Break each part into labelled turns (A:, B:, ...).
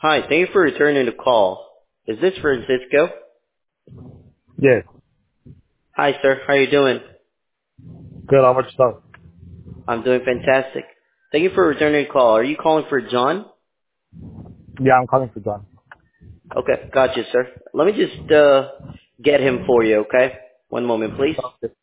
A: Hi, thank you for returning the call. Is this Francisco?
B: Yes.
A: Hi, sir. How are you doing?
B: Good. How much stuff?
A: I'm doing fantastic. Thank you for returning the call. Are you calling for John?
B: Yeah, I'm calling for John.
A: Okay, gotcha, sir. Let me just get him for you, okay? One moment, please.
B: Okay.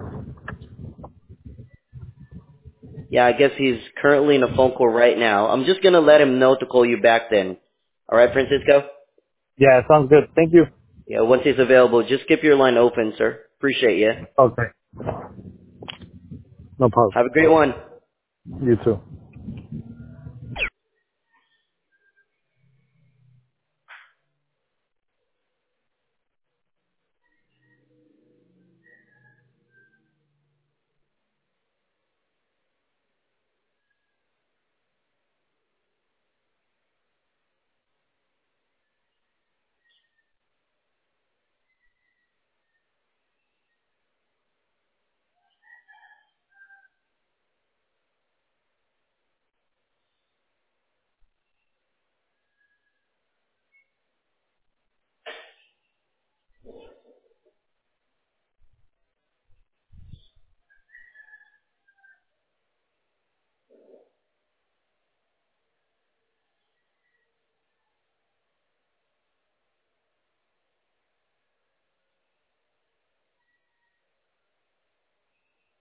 A: Yeah, I guess he's currently in a phone call right now. I'm just gonna let him know to call you back then. All right, Francisco?
B: Yeah, sounds good. Thank you.
A: Yeah, once he's available, just keep your line open, sir. Appreciate you.
B: Okay. No problem.
A: Have a great one.
B: You too.